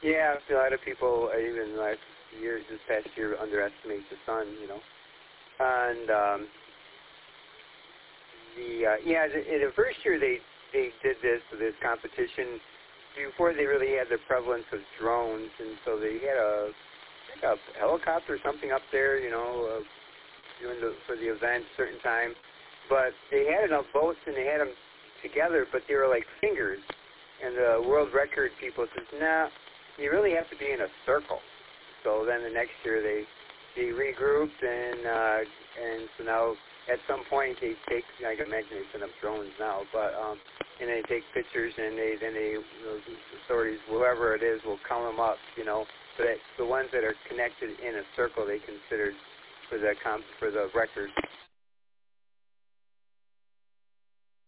Yeah, a lot of people, even last year, this past year, underestimate the sun, And in the first year they did this competition before they really had the prevalence of drones, and so they had a helicopter or something up there, doing for the event certain time. But they had enough boats and they had them together, but they were like fingers. And the world record people says, nah, you really have to be in a circle. So then the next year they regrouped, and so now at some point they take, I can imagine they send up drones now, but and they take pictures, and then they the authorities, whoever it is, will count them up, But the ones that are connected in a circle, they considered for the record.